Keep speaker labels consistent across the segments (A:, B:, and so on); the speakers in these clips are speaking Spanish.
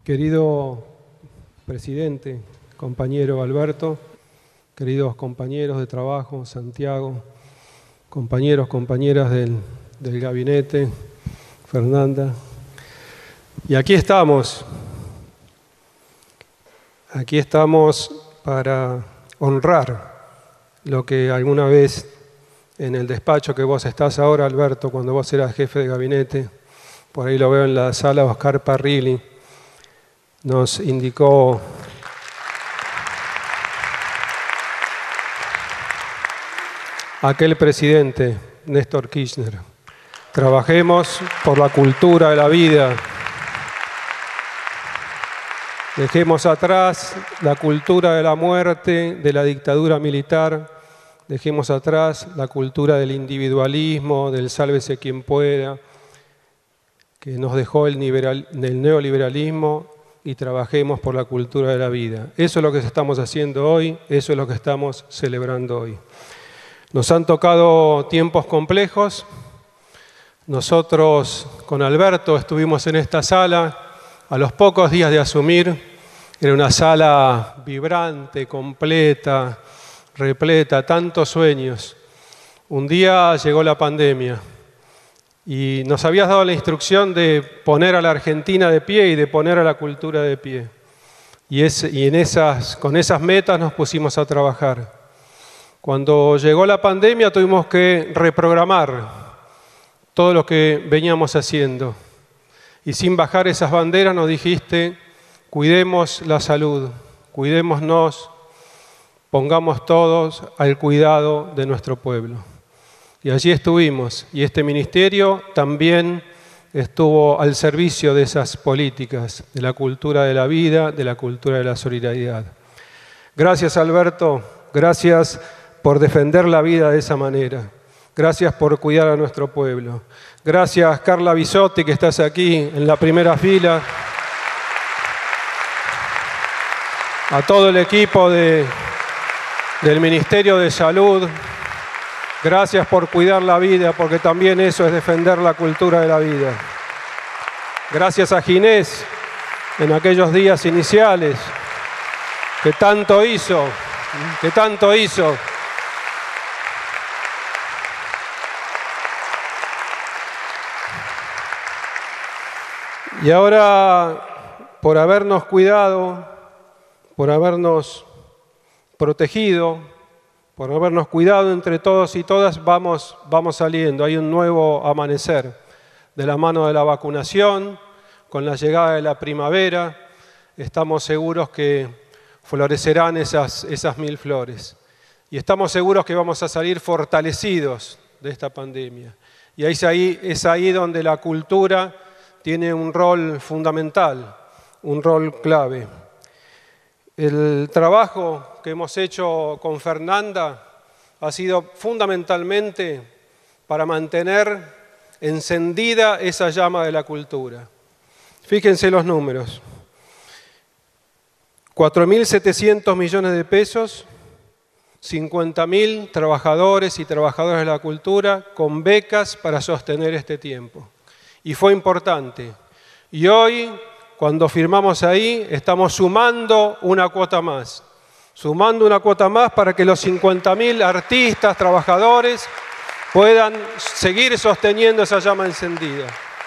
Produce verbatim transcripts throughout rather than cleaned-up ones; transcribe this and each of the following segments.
A: Querido presidente, compañero Alberto, queridos compañeros de trabajo, Santiago, compañeros, compañeras del, del gabinete, Fernanda. Y aquí estamos, aquí estamos para honrar lo que alguna vez en el despacho que vos estás ahora, Alberto, cuando vos eras jefe de gabinete, por ahí lo veo en la sala, Oscar Parrilli, nos indicó aquel presidente, Néstor Kirchner. Trabajemos por la cultura de la vida. Dejemos atrás la cultura de la muerte, de la dictadura militar. Dejemos atrás la cultura del individualismo, del sálvese quien pueda, que nos dejó el, liberal, el neoliberalismo, y trabajemos por la cultura de la vida. Eso es lo que estamos haciendo hoy, eso es lo que estamos celebrando hoy. Nos han tocado tiempos complejos. Nosotros con Alberto estuvimos en esta sala a los pocos días de asumir. Era una sala vibrante, completa, repleta, tantos sueños. Un día llegó la pandemia y nos habías dado la instrucción de poner a la Argentina de pie y de poner a la cultura de pie. Y, es, y en esas, con esas metas nos pusimos a trabajar. Cuando llegó la pandemia tuvimos que reprogramar todo lo que veníamos haciendo. Y sin bajar esas banderas nos dijiste, cuidemos la salud, cuidémonos, pongamos todos al cuidado de nuestro pueblo. Y allí estuvimos, y este ministerio también estuvo al servicio de esas políticas, de la cultura de la vida, de la cultura de la solidaridad. Gracias, Alberto, gracias por defender la vida de esa manera. Gracias por cuidar a nuestro pueblo. Gracias, Carla Bisotti, que estás aquí en la primera fila. A todo el equipo de, del Ministerio de Salud. Gracias por cuidar la vida, porque también eso es defender la cultura de la vida. Gracias a Ginés, en aquellos días iniciales, que tanto hizo, que tanto hizo. Y ahora, por habernos cuidado, por habernos protegido, por habernos cuidado entre todos y todas, vamos, vamos saliendo. Hay un nuevo amanecer de la mano de la vacunación, con la llegada de la primavera. Estamos seguros que florecerán esas, esas mil flores. Y estamos seguros que vamos a salir fortalecidos de esta pandemia. Y es ahí, es ahí donde la cultura tiene un rol fundamental, un rol clave. El trabajo que hemos hecho con Fernanda ha sido fundamentalmente para mantener encendida esa llama de la cultura. Fíjense los números. cuatro mil setecientos millones de pesos, cincuenta mil trabajadores y trabajadoras de la cultura con becas para sostener este tiempo. Y fue importante. Y hoy, cuando firmamos ahí, estamos sumando una cuota más. Sumando una cuota más para que los cincuenta mil artistas, trabajadores, puedan seguir sosteniendo esa llama encendida.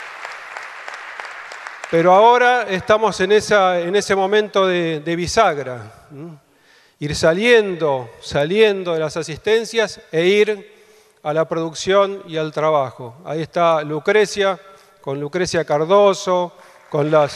A: Pero ahora estamos en, esa, en ese momento de, de bisagra. ¿Mm? Ir saliendo, saliendo de las asistencias e ir a la producción y al trabajo. Ahí está Lucrecia, con Lucrecia Cardoso, con las...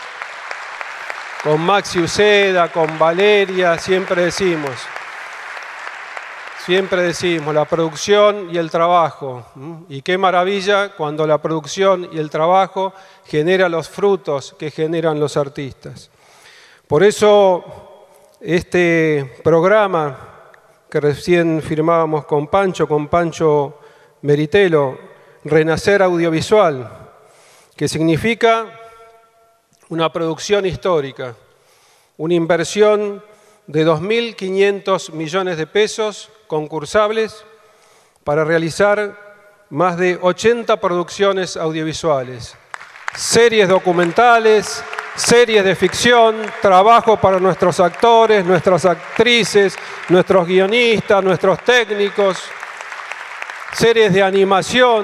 A: con Maxi Uceda, con Valeria, siempre decimos, siempre decimos la producción y el trabajo. Y qué maravilla cuando la producción y el trabajo genera los frutos que generan los artistas. Por eso este programa que recién firmábamos con Pancho, con Pancho Meritelo, Renacer Audiovisual, que significa una producción histórica, una inversión de dos mil quinientos millones de pesos concursables para realizar más de ochenta producciones audiovisuales, series documentales, series de ficción, trabajo para nuestros actores, nuestras actrices, nuestros guionistas, nuestros técnicos, series de animación.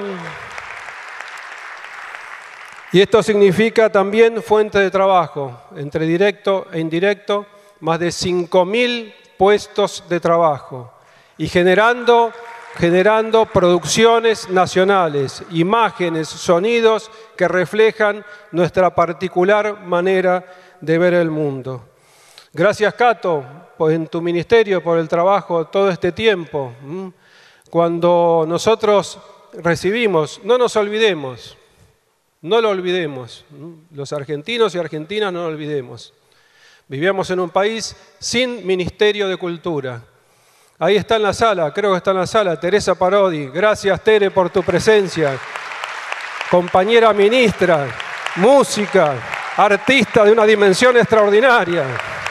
A: Y esto significa también fuente de trabajo, entre directo e indirecto, más de cinco mil puestos de trabajo y generando, generando producciones nacionales, imágenes, sonidos que reflejan nuestra particular manera de ver el mundo. Gracias, Cato, pues en tu ministerio por el trabajo todo este tiempo. Cuando nosotros recibimos, no nos olvidemos, no lo olvidemos, los argentinos y argentinas no lo olvidemos. Vivíamos en un país sin Ministerio de Cultura. Ahí está en la sala, creo que está en la sala, Teresa Parodi. Gracias, Tere, por tu presencia. Compañera ministra, música, artista de una dimensión extraordinaria.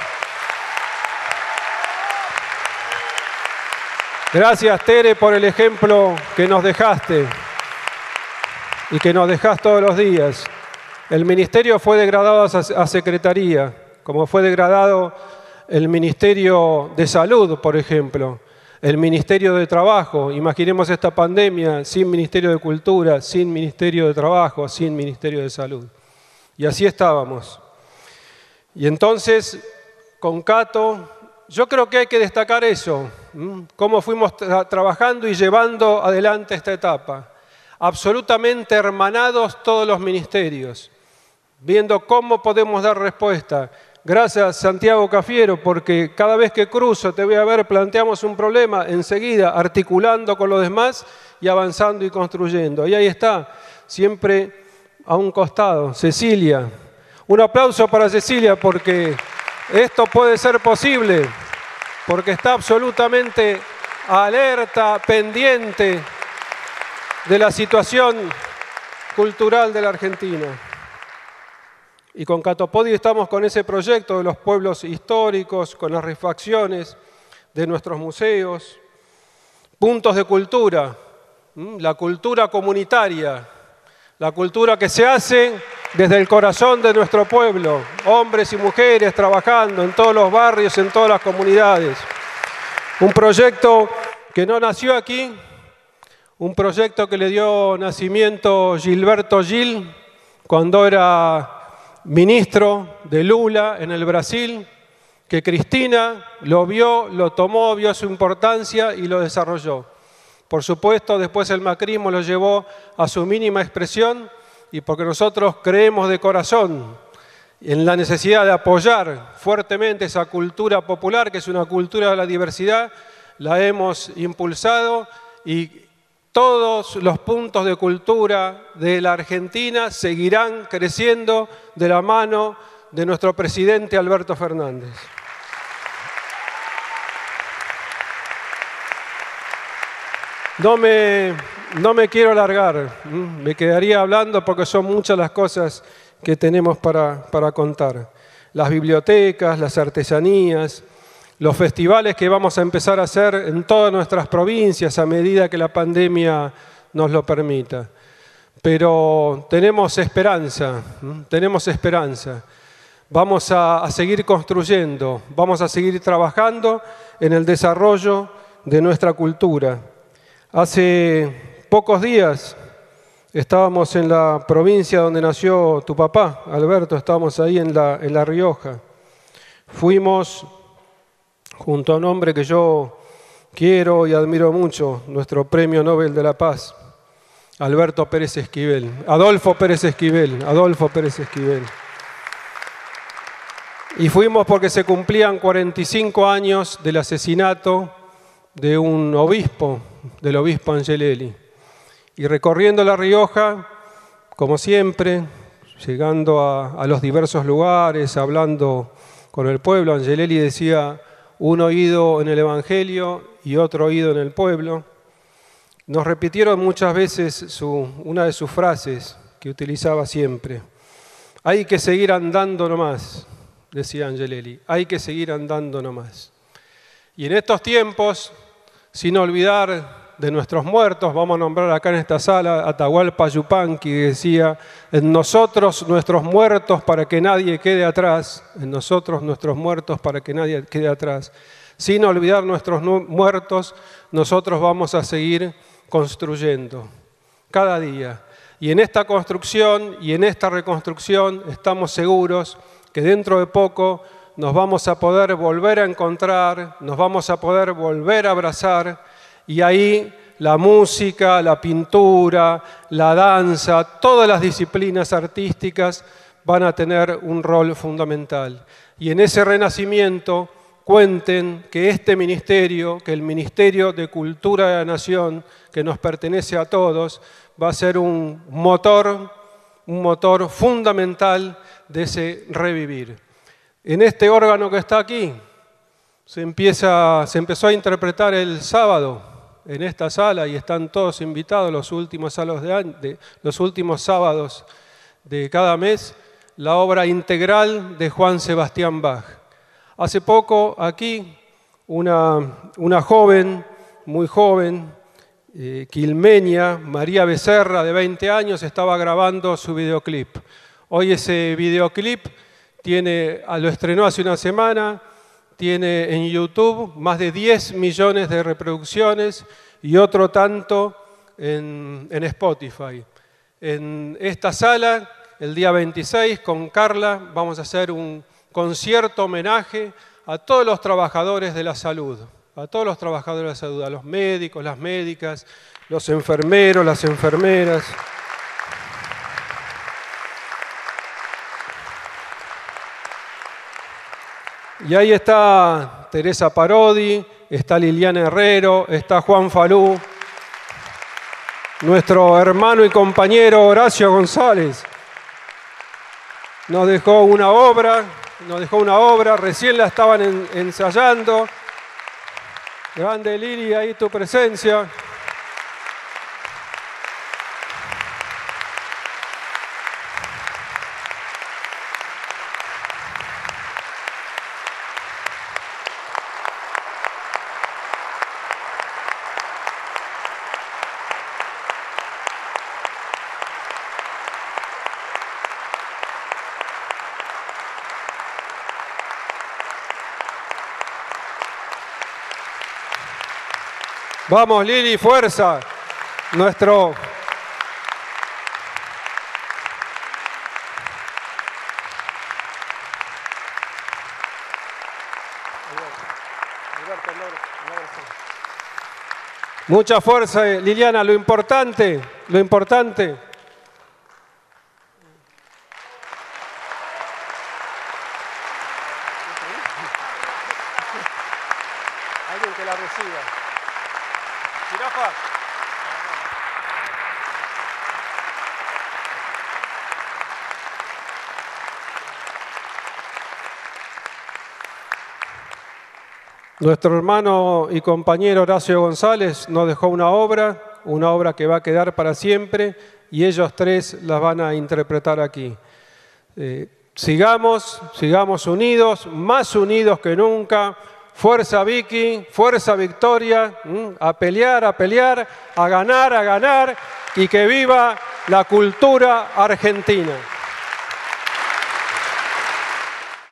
A: Gracias, Tere, por el ejemplo que nos dejaste y que nos dejás todos los días. El ministerio fue degradado a secretaría, como fue degradado el Ministerio de Salud, por ejemplo, el Ministerio de Trabajo. Imaginemos esta pandemia sin Ministerio de Cultura, sin Ministerio de Trabajo, sin Ministerio de Salud. Y así estábamos. Y entonces, con Cato, yo creo que hay que destacar eso, cómo fuimos tra- trabajando y llevando adelante esta etapa. Absolutamente hermanados todos los ministerios, viendo cómo podemos dar respuesta. Gracias, Santiago Cafiero, porque cada vez que cruzo, te voy a ver, planteamos un problema, enseguida articulando con los demás y avanzando y construyendo. Y ahí está, siempre a un costado, Cecilia. Un aplauso para Cecilia, porque esto puede ser posible, porque está absolutamente alerta, pendiente de la situación cultural de la Argentina. Y con Cato Podi estamos con ese proyecto de los pueblos históricos, con las refacciones de nuestros museos, puntos de cultura, la cultura comunitaria, la cultura que se hace desde el corazón de nuestro pueblo, hombres y mujeres trabajando en todos los barrios, en todas las comunidades. Un proyecto que no nació aquí, un proyecto que le dio nacimiento Gilberto Gil cuando era ministro de Lula en el Brasil, que Cristina lo vio, lo tomó, vio su importancia y lo desarrolló. Por supuesto, después el macrismo lo llevó a su mínima expresión y porque nosotros creemos de corazón en la necesidad de apoyar fuertemente esa cultura popular, que es una cultura de la diversidad, la hemos impulsado y todos los puntos de cultura de la Argentina seguirán creciendo de la mano de nuestro presidente Alberto Fernández. No me, no me quiero alargar, me quedaría hablando porque son muchas las cosas que tenemos para, para contar. Las bibliotecas, las artesanías, los festivales que vamos a empezar a hacer en todas nuestras provincias a medida que la pandemia nos lo permita. Pero tenemos esperanza, tenemos esperanza. Vamos a, a seguir construyendo, vamos a seguir trabajando en el desarrollo de nuestra cultura. Hace pocos días estábamos en la provincia donde nació tu papá, Alberto, estábamos ahí en La, en La Rioja. Fuimos junto a un hombre que yo quiero y admiro mucho, nuestro Premio Nobel de la Paz, Alberto Pérez Esquivel, Adolfo Pérez Esquivel, Adolfo Pérez Esquivel. Y fuimos porque se cumplían cuarenta y cinco años del asesinato de un obispo, del obispo Angelelli. Y recorriendo La Rioja, como siempre, llegando a, a los diversos lugares, hablando con el pueblo, Angelelli decía, un oído en el Evangelio y otro oído en el pueblo. Nos repitieron muchas veces su, una de sus frases que utilizaba siempre. Hay que seguir andando nomás, decía Angelelli, hay que seguir andando nomás. Y en estos tiempos, sin olvidar de nuestros muertos. Vamos a nombrar acá en esta sala a Atahualpa Yupanqui, que decía: en nosotros nuestros muertos para que nadie quede atrás, en nosotros nuestros muertos para que nadie quede atrás. Sin olvidar nuestros muertos, nosotros vamos a seguir construyendo cada día. Y en esta construcción y en esta reconstrucción estamos seguros que dentro de poco nos vamos a poder volver a encontrar, nos vamos a poder volver a abrazar, y ahí la música, la pintura, la danza, todas las disciplinas artísticas van a tener un rol fundamental. Y en ese renacimiento cuenten que este ministerio, que el Ministerio de Cultura de la Nación, que nos pertenece a todos, va a ser un motor, un motor fundamental de ese revivir. En este órgano que está aquí, se, empieza, se empezó a interpretar el sábado en esta sala y están todos invitados los últimos, sábados de, de, los últimos sábados de cada mes, la obra integral de Juan Sebastián Bach. Hace poco aquí una, una joven, muy joven, eh, quilmeña, María Becerra, de veinte años, estaba grabando su videoclip. Hoy ese videoclip tiene, lo estrenó hace una semana, tiene en YouTube más de diez millones de reproducciones y otro tanto en, en Spotify. En esta sala, el día veintiséis, con Carla, vamos a hacer un concierto homenaje a todos los trabajadores de la salud, a todos los trabajadores de la salud, a los médicos, las médicas, los enfermeros, las enfermeras. Y ahí está Teresa Parodi, está Liliana Herrero, está Juan Falú, nuestro hermano y compañero Horacio González. Nos dejó una obra, nos dejó una obra, recién la estaban en, ensayando. Grande Lili, ahí tu presencia. Vamos, Lili, fuerza. Nuestro mucha fuerza, Liliana. Lo importante, lo importante. Alguien que la reciba. Jirafa. Nuestro hermano y compañero Horacio González nos dejó una obra, una obra que va a quedar para siempre, y ellos tres las van a interpretar aquí. Eh, sigamos, sigamos unidos, más unidos que nunca. Fuerza Vicky, fuerza Victoria, a pelear, a pelear, a ganar, a ganar, y que viva la cultura argentina.